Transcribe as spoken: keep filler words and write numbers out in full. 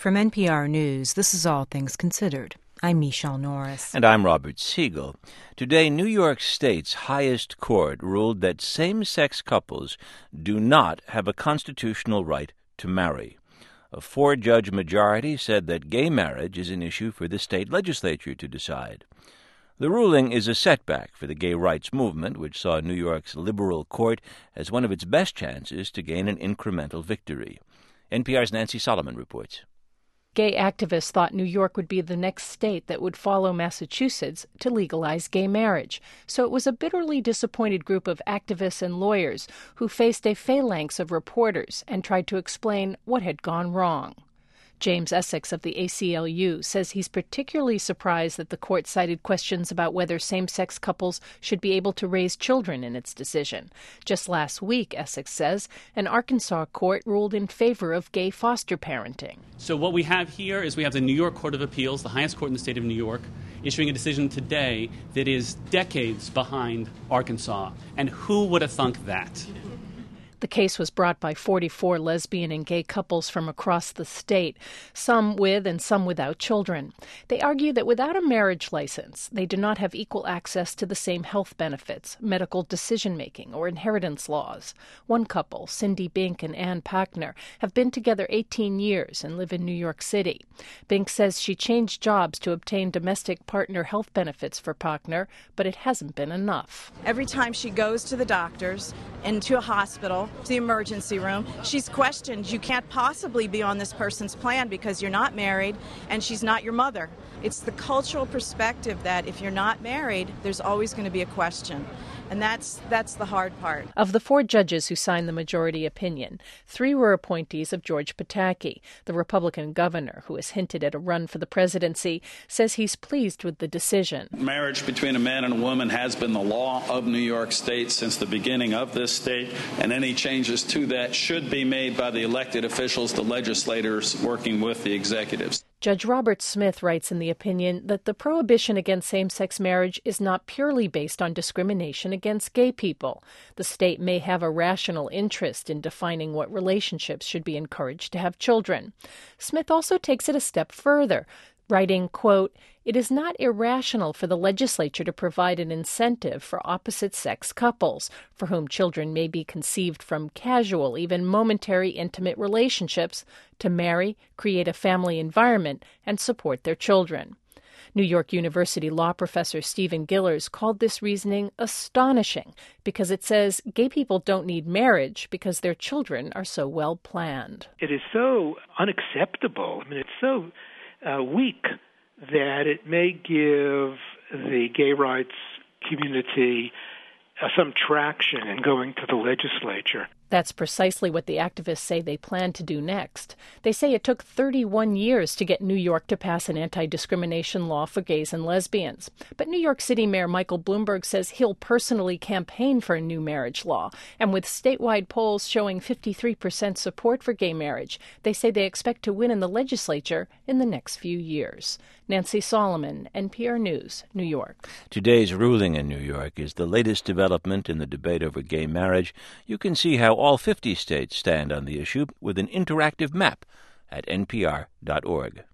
From N P R News, this is All Things Considered. I'm Michelle Norris. And I'm Robert Siegel. Today, New York State's highest court ruled that same-sex couples do not have a constitutional right to marry. A four-judge majority said that gay marriage is an issue for the state legislature to decide. The ruling is a setback for the gay rights movement, which saw New York's liberal court as one of its best chances to gain an incremental victory. N P R's Nancy Solomon reports. Gay activists thought New York would be the next state that would follow Massachusetts to legalize gay marriage. So it was a bitterly disappointed group of activists and lawyers who faced a phalanx of reporters and tried to explain what had gone wrong. James Essex of the A C L U says he's particularly surprised that the court cited questions about whether same-sex couples should be able to raise children in its decision. Just last week, Essex says, an Arkansas court ruled in favor of gay foster parenting. So what we have here is we have the New York Court of Appeals, the highest court in the state of New York, issuing a decision today that is decades behind Arkansas. And who would have thunk that? The case was brought by forty-four lesbian and gay couples from across the state, some with and some without children. They argue that without a marriage license, they do not have equal access to the same health benefits, medical decision-making, or inheritance laws. One couple, Cindy Bink and Ann Packner, have been together eighteen years and live in New York City. Bink says she changed jobs to obtain domestic partner health benefits for Packner, but it hasn't been enough. Every time she goes to the doctors and to a hospital, to the emergency room, she's questioned. You can't possibly be on this person's plan because you're not married and she's not your mother. It's the cultural perspective that if you're not married, there's always going to be a question. And that's that's the hard part. Of the four judges who signed the majority opinion, three were appointees of George Pataki. The Republican governor, who has hinted at a run for the presidency, says he's pleased with the decision. Marriage between a man and a woman has been the law of New York State since the beginning of this state, and any changes to that should be made by the elected officials, the legislators working with the executives. Judge Robert Smith writes in the opinion that the prohibition against same-sex marriage is not purely based on discrimination against gay people. The state may have a rational interest in defining what relationships should be encouraged to have children. Smith also takes it a step further, writing, quote, "It is not irrational for the legislature to provide an incentive for opposite-sex couples, for whom children may be conceived from casual, even momentary intimate relationships, to marry, create a family environment, and support their children." New York University law professor Stephen Gillers called this reasoning astonishing because it says gay people don't need marriage because their children are so well planned. It is so unacceptable. I mean, it's so uh, weak that it may give the gay rights community uh, some traction in going to the legislature. That's precisely what the activists say they plan to do next. They say it took thirty-one years to get New York to pass an anti-discrimination law for gays and lesbians. But New York City Mayor Michael Bloomberg says he'll personally campaign for a new marriage law. And with statewide polls showing fifty-three percent support for gay marriage, they say they expect to win in the legislature in the next few years. Nancy Solomon, N P R News, New York. Today's ruling in New York is the latest development in the debate over gay marriage. You can see how all fifty states stand on the issue with an interactive map at N P R dot org.